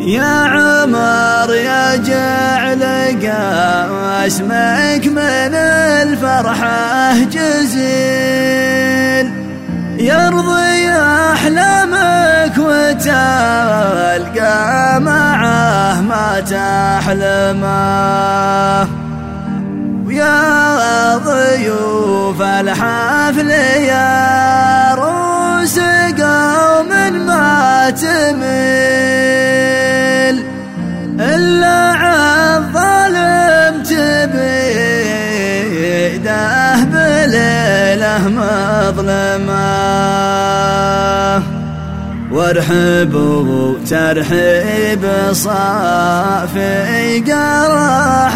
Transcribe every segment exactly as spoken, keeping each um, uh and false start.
يا عمر يا جعل قاسمك من الفرحة جزيل، يرضي أحلامك وتلقى معه ما تحلمه. ويا ضيوف الحفل يا روس قوم ما تميل، إلا عالظالم تبيده بليله مظلمه. وارحبوا ترحيب صافي قرح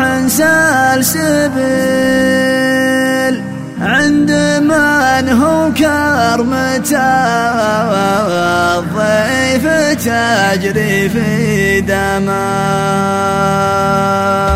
سلسبيل، عند من هو كرمته الضيف تجري في دمه.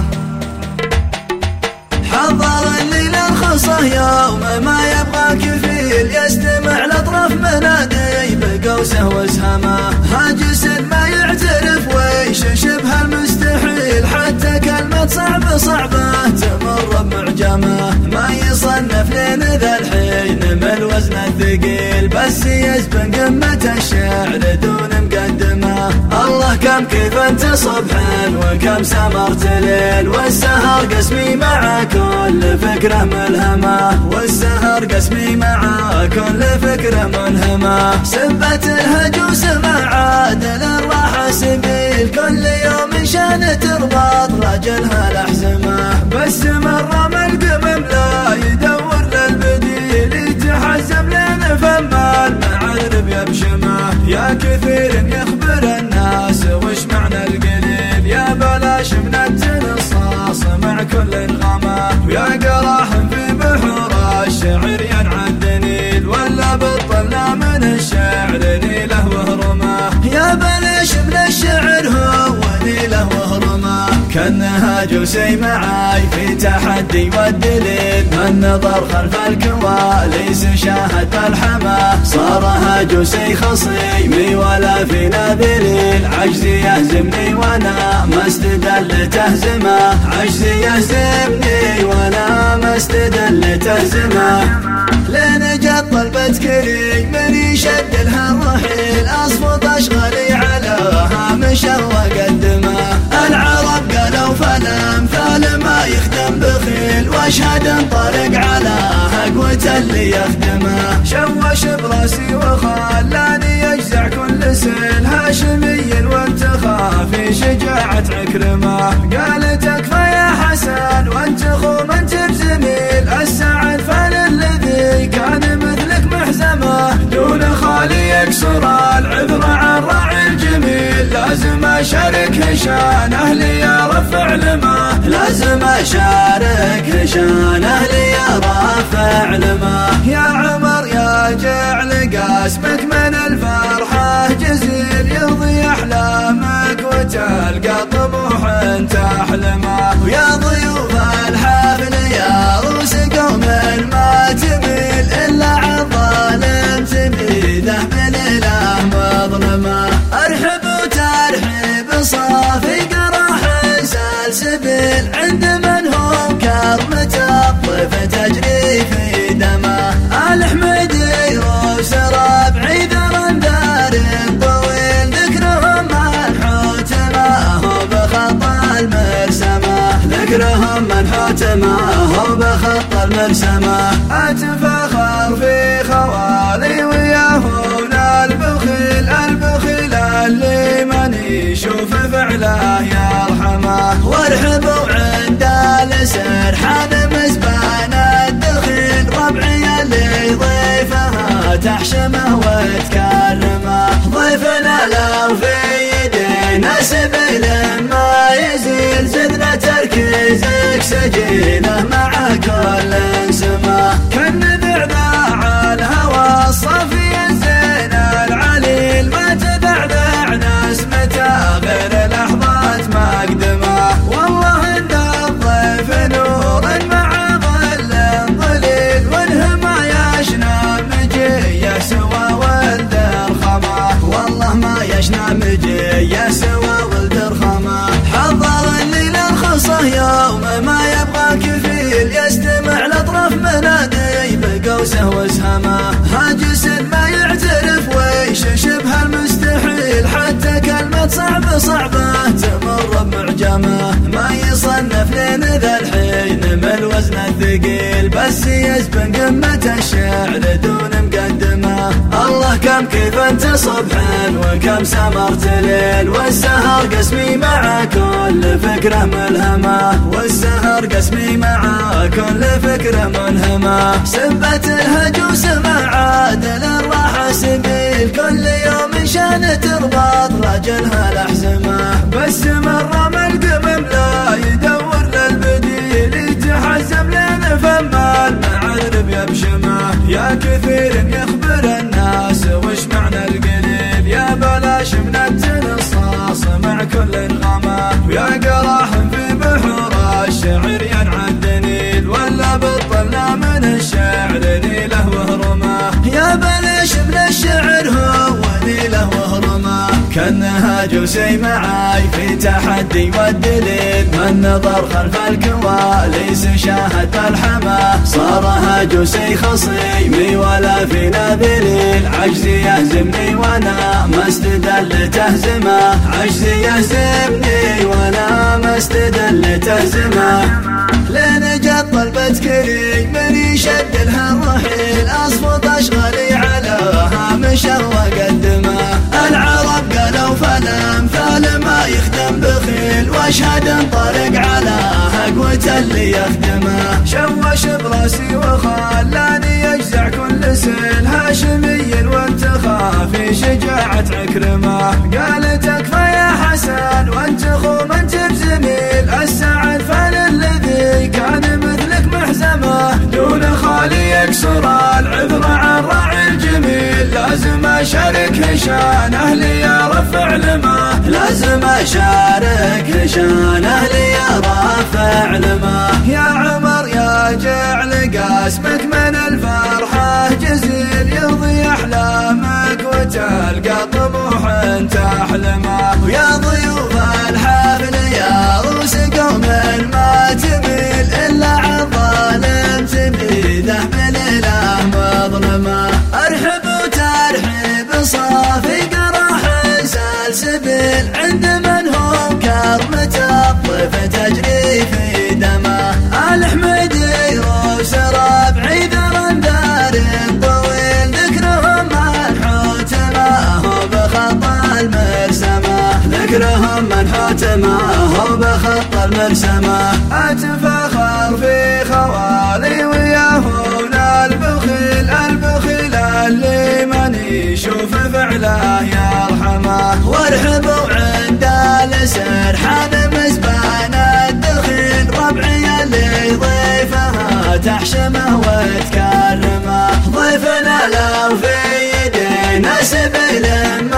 حضر الليل الخصه يوم ما يبغى كفيل، يستمع لأطراف منادي بقوسه واسهمه. هاجس ما يعترف ويش شبه المستحيل، حتى كلمة صعبة صعبة تمر بمعجمه. ما يصنف لين ذا الحين من الوزن الثقيل، بس يزبن قمة الشعر دون مقدمه. الله كم كيف انت صبحا وكم سمرت ليل، والسهر قسمي مع كل فكرة ملهمة. والسهر قسمي مع كل فكرة ملهمة. سبت الهجوس مع عادل الراحة سبيل، كل يوم شان تربط رجلها الأحزمة. بس مرة من القمم لا يدور للبديل، يتحزم لين فما المعرب يبشمه. يا كثير يخبر الناس وش معنى القليل، يا بلاش من التنصاص مع كل انغامه. ويا قراحم في بحور الشعر ينعد نيل، ولا بطلنا من الشعر نيله وهرمه. يا بلاش من الشعر هو نيله وهرمه. كانها جوسي معاي في تحدي والدليل، من نظر خلف الكواليس شاهد ملحمه. صار هاجوسي خصيمي ولا فينا ذليل، عجزي يهزمني وانا ما استدل تهزمه. عجزي يهزمني وانا ما استدل تهزمه. لين جت طلبة كريم من يشد لها الرحيل، اصفط اشغالي على هامشه وقدمه. العرب قالوا فالامثال ما يخدم بخيل، واشهد انطلق على هقوة اللي يخدمه. شوش براسي وخلاني يجزع كل سيل، هاشمي وانت خافي شجاعة عكرمه. قال تكفى يا حسن وانت اخو من تبزميل، السعد فال الذي كان مثلك محزمه. دون خالي يكسر العذر عن راعي الجميل، لازم اشارك هشان اهلي يا رفع لما. لازم اشارك هشان اهلي يا رفع لما. يا عمر يا جعل قاسمك من الفرحة جزيل، يرضي احلامك وتلقى طموح تحلمه. ويا ضيوف الحفل يا روس قوم ما تميل، الا عالظالم تبيده بليله مظلمه. ارحب وترحيب صافي قرح سلسبيل، عند من هو كرمته الضيف تجري في دمه. الحمدي روس ربعي ذرن دار طويل، ذكرهم منحوت ما هو بخط المرسمه. ذكرهم منحوت ما هو بخط المرسمه. اتفخر في خوالي وياهون البخيل، البخيل اللي من يشوف فعله يرحمه. وارحبوا عند السرحان مزبان الدخيل، ربعي اللي ضيفها تحشمه وتكرمه. ضيفنا لو في يدينا سبيل ما يزيل، زدنا تركيزك سجينه مع كل سمه. كن ذعذاع الهوى الصافي الزين العليل، ما تذعذع نسمته غير لحظات مقدمه. والله ان الضيف نور مع ظل ظليل، وانه ما يشنى مجيه سوى ولد الخ يا سوى ولد رخامة. حضر الليل الخصه يوم ما يبغى كفيل يستمع لأطراف منادي بقوسه وسهمه. هاجس ما يعترف ويش شبه المستحيل حتى كلمة صعبة صعبة تمر بمعجمه. ما يصنف لين ذا الحين من الوزن الثقيل بس يزبن قمة الشعر دون مقدمه. الله كم كيف انت صبحا وكم سمرت ليل والسهر قسمي مع كل فكرة ملهمة. والسهر قسمي مع كل فكرة ملهمة. سبت الهجوس مع عادل الراحة سبيل كل يوم شان تربط رجلها الأحزمة. بس مرة من القمم لا يدور للبديل يتحزم لين فما المعرب يبشمه. يا كثير يخبر الناس وش معنى القليل يا بلاش من التنصاص مع كل غمه. ويا قراح في بحور الشعر ينعد نيل ولا بطلنا من الشعر نيله وهرمه. يا بلاش من الشعر هو نيله وهرمه. كانها جوسي معاي في تحدي والدليل من نظر خلف الكواليس شاهد بالحماه. صار هاجوسي خصيمي ولا فينا ذليل عجزي يهزمني وانا ما استدل تهزمه. عجزي يهزمني وانا ما استدل تهزمه. لين جت طلبة كريم من يشد لها الرحيل اصفط اشغالي على هامشه وقدمه. العرب قالوا فالامثال ما يخدم بخيل واشهد انطلق على قوة اللي يخدمه. شوش براسي وخلاني يجزع كل سيل هاشمي وانت خافي شجاعة عكرمه. قال تكفى يا حسن وانت اخو من تبزميل السعد فال الذي كان مثلك محزمه. دون خالي يكسر العذر عن راعي الجميل لازم اشارك هشان اهلي يا رفع لما. لازم اشارك هشان اهلي يا رفع لما. يا عمر يا جعل قاسمك من الفرحة جزيل يرضي احلامك وتلقى طموح تحلمه. ويا ضيوف الحفل يا روس قوم ما تميل الا عن ظالم تبيده بالاله مظلمه. ارحب وترحب صافي قراح سلسبيل عند من هم كرمة الضيف تجري في دمه. الحمدي روس ربعي ذرن دار طويل ذكرهم منحوت ما هو بخط المرسمه. ذكرهم منحوت ما هو بخط المرسمه. اتفخر في خوالي وياهون البخيل البخيل اللي من يشوف فعله يرحمه. وارحبوا عند السرحان مزبان الدخيل ربعي اللي ضيفها تحشمه وتكرمه. ضيفنا لو في يدينا سبيل